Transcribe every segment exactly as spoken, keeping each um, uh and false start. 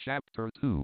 Chapter two.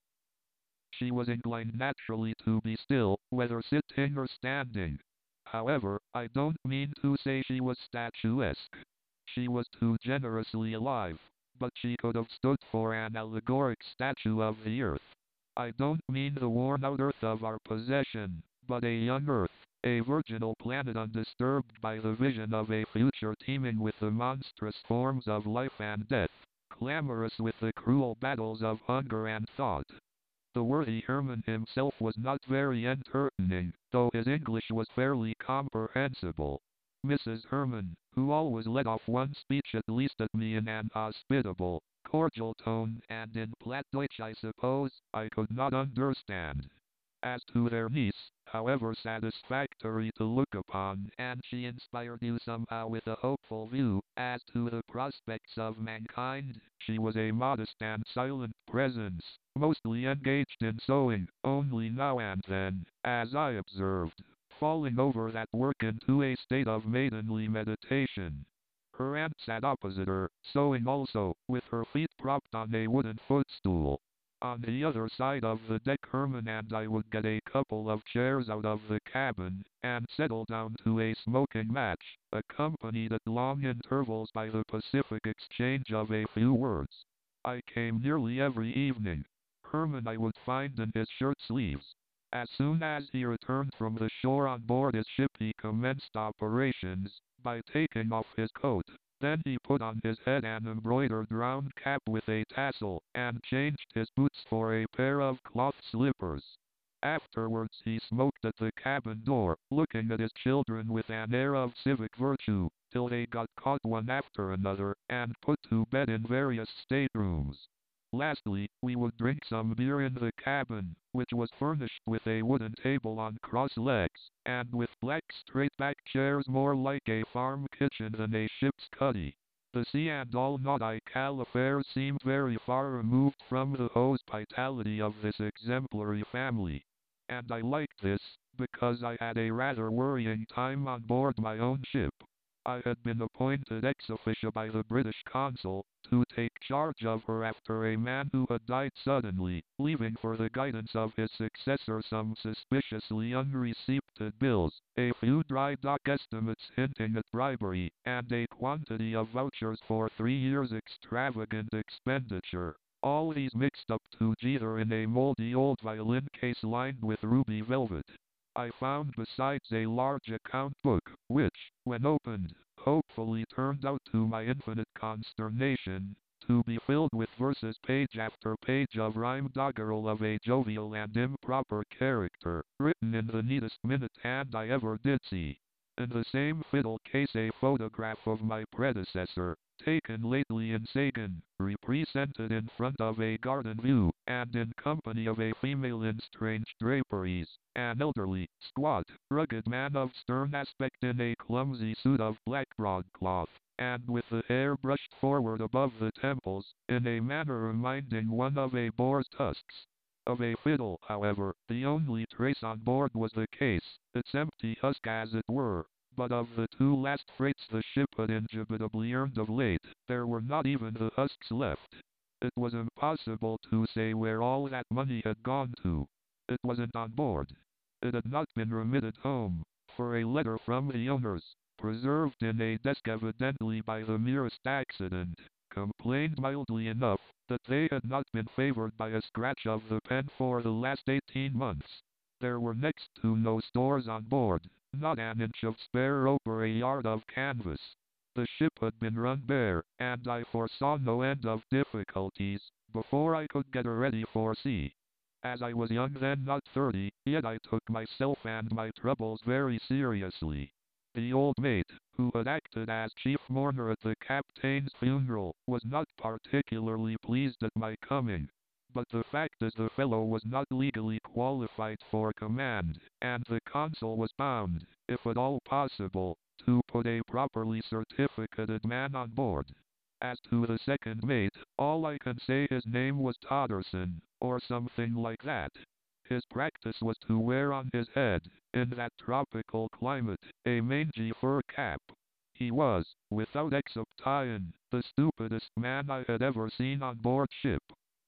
She was inclined naturally to be still, whether sitting or standing. However, I don't mean to say she was statuesque. She was too generously alive, but she could have stood for an allegoric statue of the earth. I don't mean the worn-out earth of our possession, but a young earth, a virginal planet undisturbed by the vision of a future teeming with the monstrous forms of life and death, clamorous with the cruel battles of hunger and thought. The worthy Herman himself was not very entertaining, though his English was fairly comprehensible. Missus Herman, who always let off one speech at least at me in an hospitable, cordial tone, and in Plattdeutsch I suppose, I could not understand. As to their niece, however satisfactory to look upon, and she inspired you somehow with a hopeful view, as to the prospects of mankind, she was a modest and silent presence, mostly engaged in sewing, only now and then, as I observed, falling over that work into a state of maidenly meditation. Her aunt sat opposite her, sewing also, with her feet propped on a wooden footstool. On the other side of the deck Herman and I would get a couple of chairs out of the cabin, and settle down to a smoking match, accompanied at long intervals by the pacific exchange of a few words. I came nearly every evening. Herman I would find in his shirt sleeves. As soon as he returned from the shore on board his ship he commenced operations, by taking off his coat. Then he put on his head an embroidered round cap with a tassel, and changed his boots for a pair of cloth slippers. Afterwards he smoked at the cabin door, looking at his children with an air of civic virtue, till they got caught one after another, and put to bed in various staterooms. Lastly, we would drink some beer in the cabin, which was furnished with a wooden table on cross legs, and with black straight-back chairs more like a farm kitchen than a ship's cuddy. The sea and all nautical affairs seemed very far removed from the hospitality of this exemplary family. And I liked this, because I had a rather worrying time on board my own ship. I had been appointed ex officio by the British consul, to take charge of her after a man who had died suddenly, leaving for the guidance of his successor some suspiciously unreceipted bills, a few dry dock estimates hinting at bribery, and a quantity of vouchers for three years' extravagant expenditure. All these mixed up together in a moldy old violin case lined with ruby velvet. I found besides a large account book, which, when opened, hopefully turned out to my infinite consternation, to be filled with verses page after page of rhyme doggerel of a jovial and improper character, written in the neatest minute hand I ever did see. In the same fiddle case a photograph of my predecessor, taken lately in Sagan, represented in front of a garden view, and in company of a female in strange draperies, an elderly, squat, rugged man of stern aspect in a clumsy suit of black broadcloth, and with the hair brushed forward above the temples, in a manner reminding one of a boar's tusks. Of a fiddle, however, the only trace on board was the case, its empty husk as it were. But of the two last freights the ship had indubitably earned of late, there were not even the husks left. It was impossible to say where all that money had gone to. It wasn't on board. It had not been remitted home, for a letter from the owners, preserved in a desk evidently by the merest accident, complained mildly enough that they had not been favored by a scratch of the pen for the last eighteen months. There were next to no stores on board, not an inch of spare rope or a yard of canvas. The ship had been run bare, and I foresaw no end of difficulties, before I could get her ready for sea. As I was young then, not thirty, yet I took myself and my troubles very seriously. The old mate, who had acted as chief mourner at the captain's funeral, was not particularly pleased at my coming. But the fact is the fellow was not legally qualified for command, and the consul was bound, if at all possible, to put a properly certificated man on board. As to the second mate, all I can say his name was Todderson, or something like that. His practice was to wear on his head, in that tropical climate, a mangy fur cap. He was, without exception, the stupidest man I had ever seen on board ship.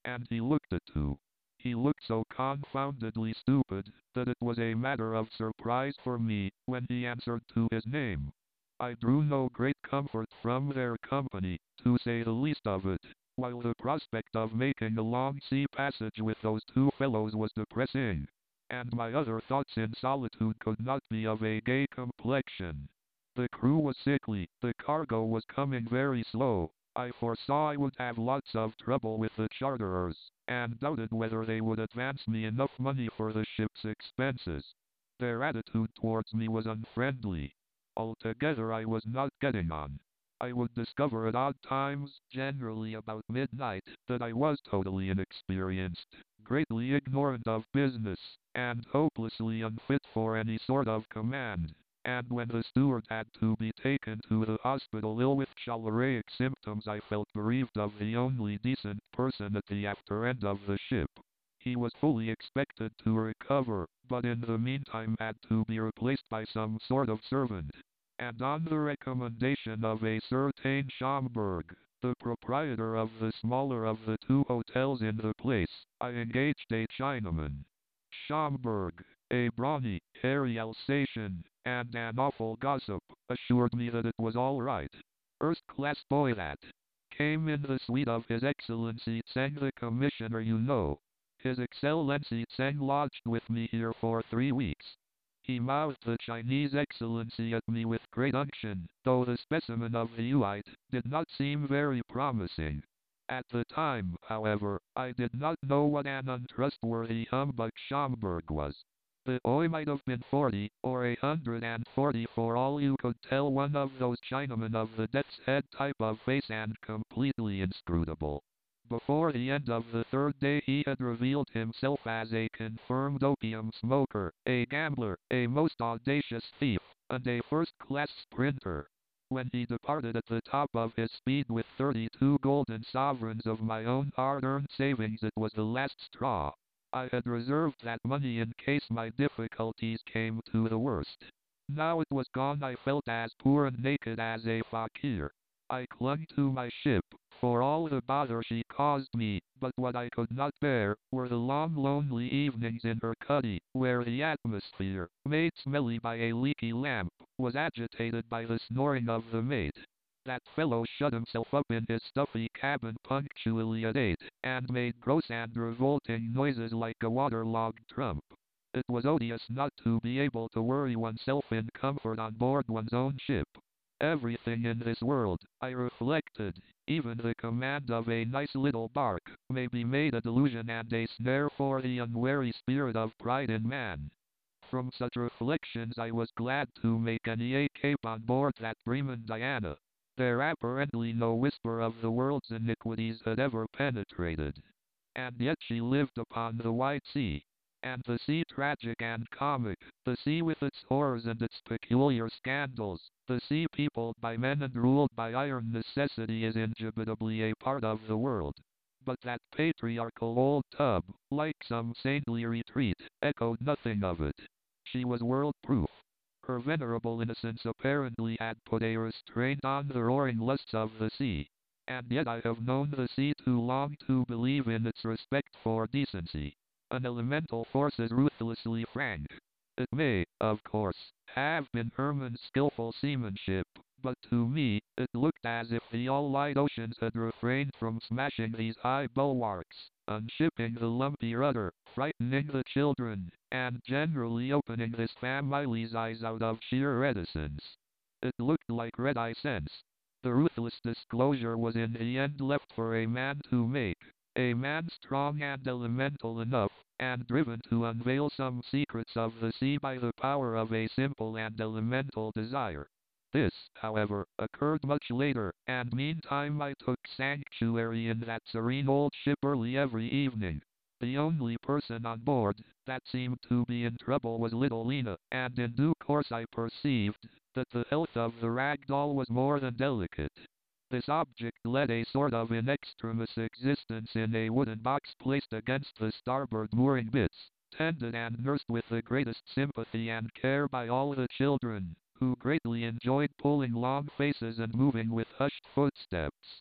and he looked it too. He looked so confoundedly stupid that it was a matter of surprise for me when he answered to his name. I drew no great comfort from their company, to say the least of it, while the prospect of making a long sea passage with those two fellows was depressing, and my other thoughts in solitude could not be of a gay complexion. The crew was sickly, the cargo was coming very slow. I foresaw I would have lots of trouble with the charterers, and doubted whether they would advance me enough money for the ship's expenses. Their attitude towards me was unfriendly. Altogether I was not getting on. I would discover at odd times, generally about midnight, that I was totally inexperienced, greatly ignorant of business, and hopelessly unfit for any sort of command. And when the steward had to be taken to the hospital ill with choleric symptoms, I felt bereaved of the only decent person at the after end of the ship. He was fully expected to recover, but in the meantime had to be replaced by some sort of servant. And on the recommendation of a certain Schomburg, the proprietor of the smaller of the two hotels in the place, I engaged a Chinaman. Schomburg, a brawny, hairy Alsatian, and an awful gossip, assured me that it was all right. First-class boy that. Came in the suite of His Excellency Tseng the Commissioner, you know. His Excellency Tseng lodged with me here for three weeks. He mouthed the Chinese Excellency at me with great unction, though the specimen of the Uite did not seem very promising. At the time, however, I did not know what an untrustworthy humbug Schomburg was. The boy might have been forty, or a hundred and forty for all you could tell, one of those Chinamen of the death's head type of face and completely inscrutable. Before the end of the third day he had revealed himself as a confirmed opium smoker, a gambler, a most audacious thief, and a first-class sprinter. When he departed at the top of his speed with thirty-two golden sovereigns of my own hard-earned savings, it was the last straw. I had reserved that money in case my difficulties came to the worst. Now it was gone, I felt as poor and naked as a fakir. I clung to my ship, for all the bother she caused me, but what I could not bear were the long lonely evenings in her cuddy, where the atmosphere, made smelly by a leaky lamp, was agitated by the snoring of the mate. That fellow shut himself up in his stuffy cabin punctually at eight, and made gross and revolting noises like a waterlogged trump. It was odious not to be able to worry oneself in comfort on board one's own ship. Everything in this world, I reflected, even the command of a nice little bark, may be made a delusion and a snare for the unwary spirit of pride in man. From such reflections I was glad to make any escape on board that Bremen Diana. There apparently no whisper of the world's iniquities had ever penetrated. And yet she lived upon the wide sea. And the sea tragic and comic, the sea with its horrors and its peculiar scandals, the sea peopled by men and ruled by iron necessity, is indubitably a part of the world. But that patriarchal old tub, like some saintly retreat, echoed nothing of it. She was world-proof. Her venerable innocence apparently had put a restraint on the roaring lusts of the sea. And yet I have known the sea too long to believe in its respect for decency. An elemental force is ruthlessly frank. It may, of course, have been Hermann's skillful seamanship, but to me, it looked as if the all-light oceans had refrained from smashing these high bulwarks, unshipping the lumpy rudder, frightening the children, and generally opening this family's eyes out of sheer reticence. It looked like red-eye sense. The ruthless disclosure was in the end left for a man to make. A man strong and elemental enough, and driven to unveil some secrets of the sea by the power of a simple and elemental desire. This, however, occurred much later, and meantime I took sanctuary in that serene old ship early every evening. The only person on board that seemed to be in trouble was little Lena, and in due course I perceived that the health of the rag doll was more than delicate. This object led a sort of in extremis existence in a wooden box placed against the starboard mooring bits, tended and nursed with the greatest sympathy and care by all the children, who greatly enjoyed pulling long faces and moving with hushed footsteps.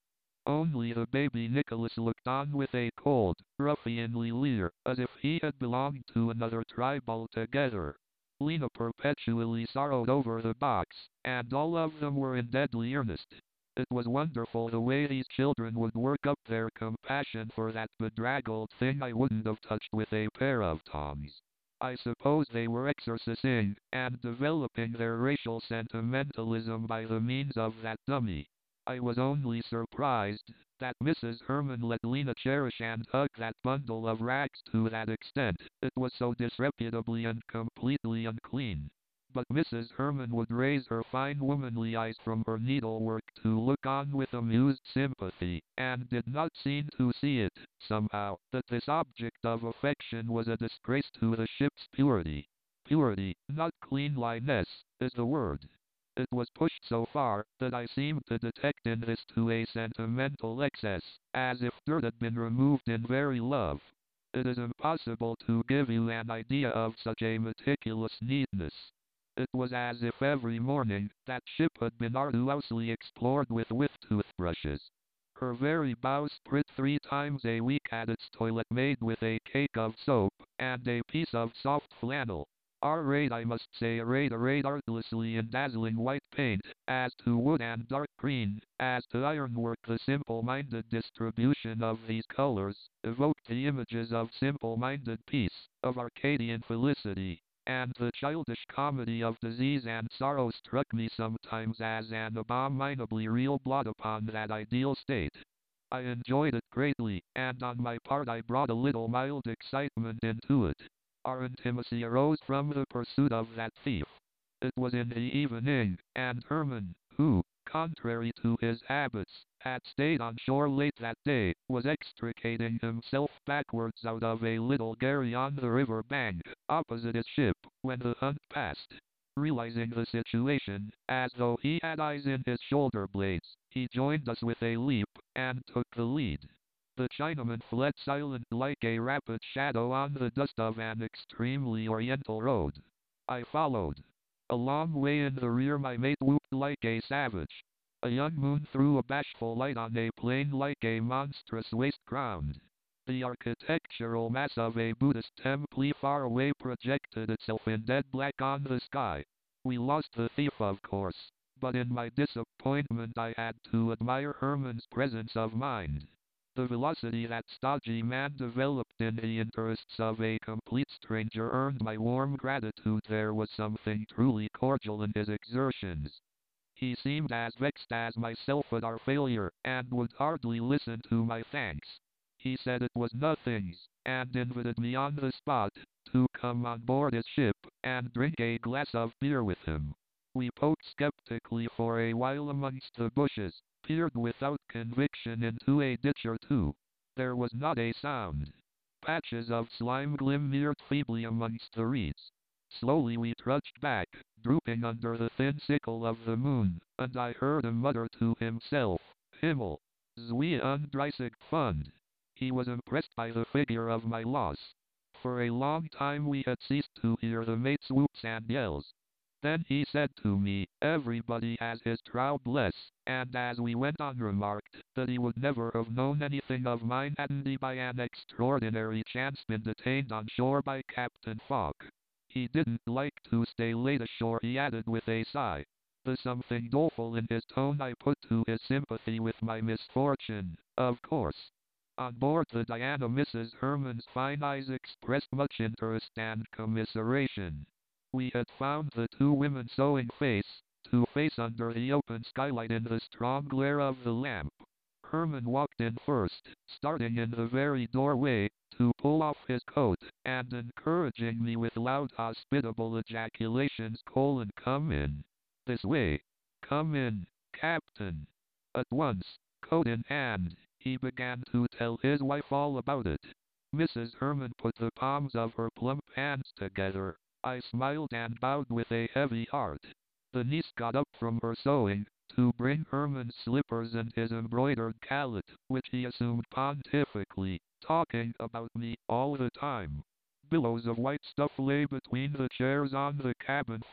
Only the baby Nicholas looked on with a cold, ruffianly leer, as if he had belonged to another tribe altogether. Lena perpetually sorrowed over the box, and all of them were in deadly earnest. It was wonderful the way these children would work up their compassion for that bedraggled thing I wouldn't have touched with a pair of tongs. I suppose they were exercising and developing their racial sentimentalism by the means of that dummy. I was only surprised that Missus Herman let Lena cherish and hug that bundle of rags to that extent. It was so disreputably and completely unclean. But Missus Herman would raise her fine womanly eyes from her needlework to look on with amused sympathy, and did not seem to see it, somehow, that this object of affection was a disgrace to the ship's purity. Purity, not cleanliness, is the word. It was pushed so far that I seemed to detect in this too a sentimental excess, as if dirt had been removed in very love. It is impossible to give you an idea of such a meticulous neatness. It was as if every morning that ship had been arduously explored with whiff toothbrushes. Her very bowsprit three times a week had its toilet made with a cake of soap and a piece of soft flannel. Arrayed, I must say, arrayed, arrayed artlessly in dazzling white paint, as to wood and dark green, as to ironwork. The simple-minded distribution of these colors evoked the images of simple-minded peace, of Arcadian felicity, and the childish comedy of disease and sorrow struck me sometimes as an abominably real blot upon that ideal state. I enjoyed it greatly, and on my part I brought a little mild excitement into it. Our intimacy arose from the pursuit of that thief. It was in the evening, and Herman, who, contrary to his habits, had stayed on shore late that day, was extricating himself backwards out of a little gharry on the river bank, opposite his ship, when the hunt passed. Realizing the situation, as though he had eyes in his shoulder blades, he joined us with a leap, and took the lead. The Chinaman fled silent like a rapid shadow on the dust of an extremely oriental road. I followed. A long way in the rear my mate whooped like a savage. A young moon threw a bashful light on a plain like a monstrous waste ground. The architectural mass of a Buddhist temple far away projected itself in dead black on the sky. We lost the thief, of course, but in my disappointment I had to admire Herman's presence of mind. The velocity that stodgy man developed in the interests of a complete stranger earned my warm gratitude. There was something truly cordial in his exertions. He seemed as vexed as myself at our failure, and would hardly listen to my thanks. He said it was nothing, and invited me on the spot to come on board his ship and drink a glass of beer with him. We poked skeptically for a while amongst the bushes, peered without conviction into a ditch or two. There was not a sound. Patches of slime glimmered feebly amongst the reeds. Slowly we trudged back, drooping under the thin sickle of the moon, and I heard him mutter to himself, "Himmel! Zwei undreißig Pfund." He was impressed by the figure of my loss. For a long time we had ceased to hear the mate's whoops and yells. Then he said to me, "Everybody has his troubles," and as we went on remarked that he would never have known anything of mine hadn't he by an extraordinary chance been detained on shore by Captain Falk. He didn't like to stay late ashore, he added with a sigh. The something doleful in his tone I put to his sympathy with my misfortune, of course. On board the Diana Missus Herman's fine eyes expressed much interest and commiseration. We had found the two women sewing face to face under the open skylight in the strong glare of the lamp. Herman walked in first, starting in the very doorway to pull off his coat, and encouraging me with loud hospitable ejaculations, colon, "Come in. This way. Come in, Captain." At once, coat in hand, he began to tell his wife all about it. Missus Herman put the palms of her plump hands together. I smiled and bowed with a heavy heart. The niece got up from her sewing to bring Herman's slippers and his embroidered callet, which he assumed pontifically, talking about me all the time. Billows of white stuff lay between the chairs on the cabin floor,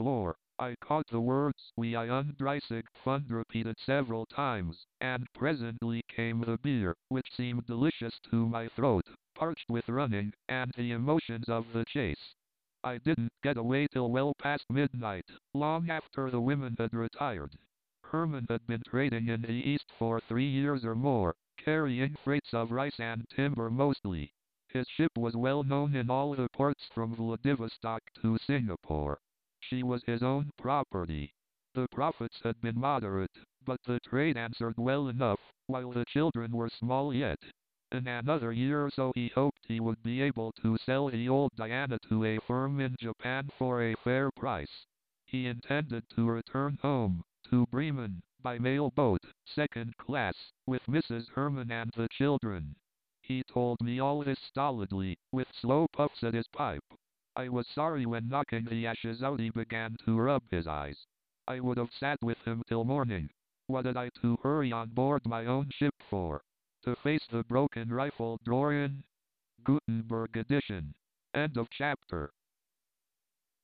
I caught the words "wie ein dreißig Pfund" repeated several times, and presently came the beer, which seemed delicious to my throat, parched with running, and the emotions of the chase. I didn't get away till well past midnight, long after the women had retired. Herman had been trading in the East for three years or more, carrying freights of rice and timber mostly. His ship was well known in all the ports from Vladivostok to Singapore. She was his own property. The profits had been moderate, but the trade answered well enough, while the children were small yet. In another year or so he hoped he would be able to sell the old Diana to a firm in Japan for a fair price. He intended to return home, to Bremen, by mail boat, second class, with Missus Herman and the children. He told me all this stolidly, with slow puffs at his pipe. I was sorry when knocking the ashes out he began to rub his eyes. I would have sat with him till morning. What had I to hurry on board my own ship for? To face the broken rifle Dorian? Gutenberg edition. End of chapter.